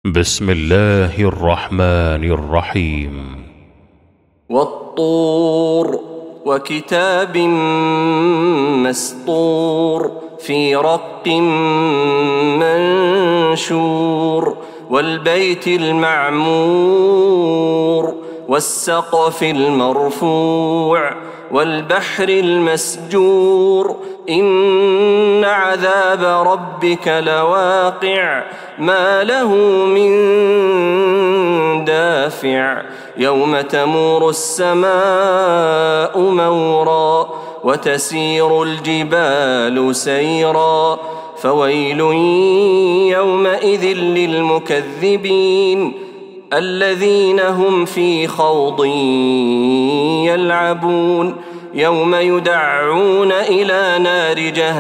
بسم الله الرحمن الرحيم. والطور وكتاب مسطور في رق منشور والبيت المعمور والسقف المرفوع والبحر المسجور إن عذاب ربك لواقع ما له من دافع يوم تمور السماء مورا وتسير الجبال سيرا فويل يومئذ للمكذبين الذين هم في خوض يلعبون يوم يدعون إلى نار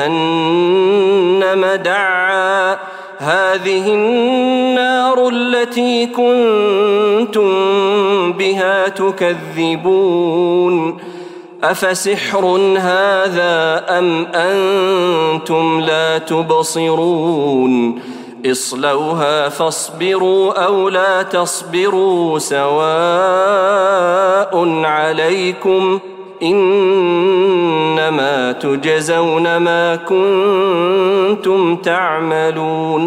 جهنم دعا هذه النار التي كنتم بها تكذبون أفسحر هذا أم أنتم لا تبصرون اصلوها فاصبروا أو لا تصبروا سواء عليكم إنما تجزون ما كنتم تعملون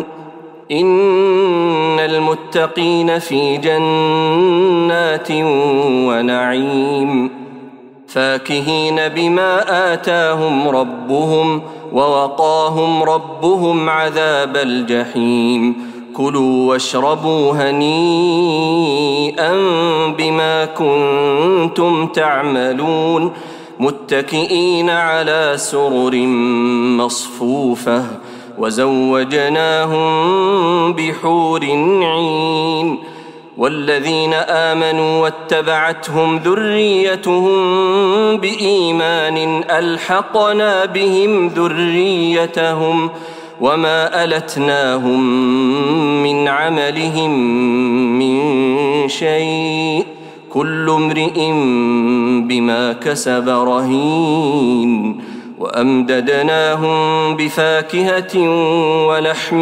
إن المتقين في جنات ونعيم فاكهين بما آتاهم ربهم ووقاهم ربهم عذاب الجحيم كلوا واشربوا هنيئا بما كنتم تعملون متكئين على سرر مصفوفة وزوجناهم بحور عين والذين آمنوا واتبعتهم ذريتهم بإيمان ألحقنا بهم ذريتهم وما ألتناهم من عملهم من شيء كل امرئ بما كسب رهين وأمددناهم بفاكهة ولحم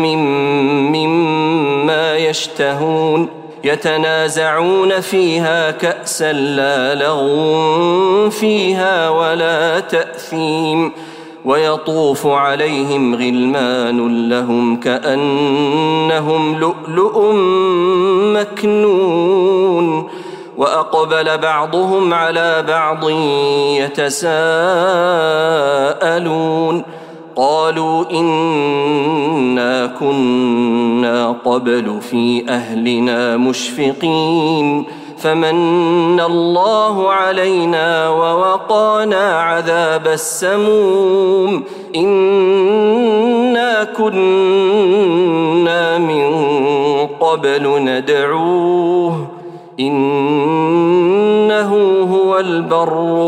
مما يشتهون يتنازعون فيها كأسا لا لغو فيها ولا تأثيم ويطوف عليهم غلمان لهم كأنهم لؤلؤ مكنون وأقبل بعضهم على بعض يتساءلون قالوا إنا كنا قبل في أهلنا مشفقين فمن الله علينا ووقانا عذاب السموم إنا كنا من قبل ندعوه إنه هو البر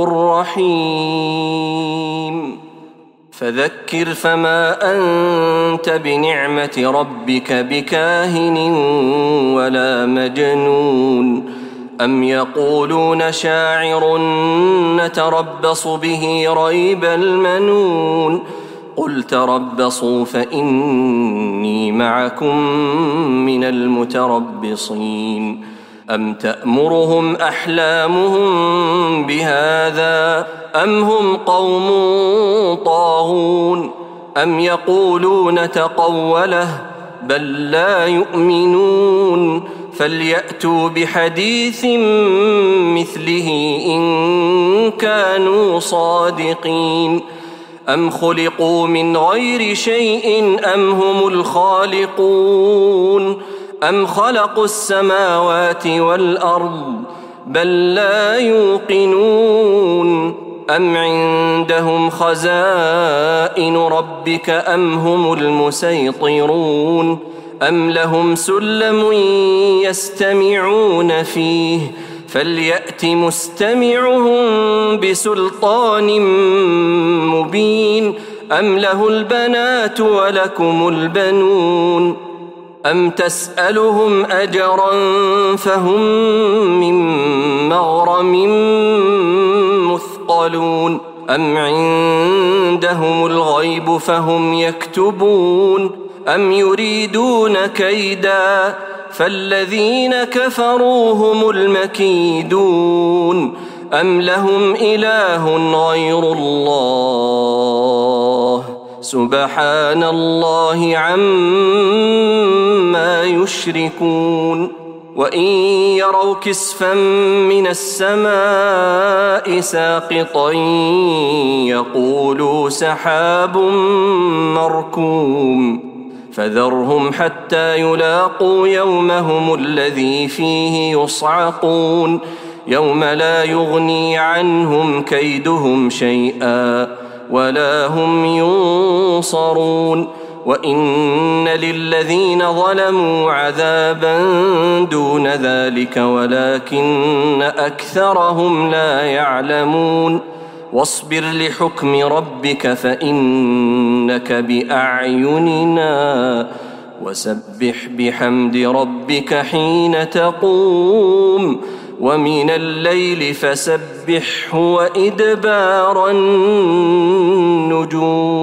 الرحيم فذكر فما أنت بنعمة ربك بكاهن ولا مجنون أم يقولون شاعر نتربص به ريب المنون قل تربصوا فإني معكم من المتربصين أم تأمرهم أحلامهم بهذا أم هم قوم طاغون أم يقولون تقوله بل لا يؤمنون فليأتوا بحديث مثله إن كانوا صادقين أم خلقوا من غير شيء أم هم الخالقون أم خلقوا السماوات والأرض بل لا يوقنون أم عندهم خزائن ربك أم هم المسيطرون أم لهم سلم يستمعون فيه فليأت مستمعهم بسلطان مبين أم له البنات ولكم البنون أم تسألهم أجرا فهم من مغرم مثقلون أم عندهم الغيب فهم يكتبون أم يريدون كيدا فالذين كفروا هم المكيدون أم لهم إله غير الله سبحان الله عما يشركون وإن يروا كسفا من السماء ساقطا يقولوا سحاب مركوم فذرهم حتى يلاقوا يومهم الذي فيه يصعقون يوم لا يغني عنهم كيدهم شيئا ولا هم ينصرون وإن للذين ظلموا عذابا دون ذلك ولكن أكثرهم لا يعلمون واصبر لحكم ربك فإنك بأعيننا وسبح بحمد ربك حين تقوم ومن الليل فسبحه وإدبار النجوم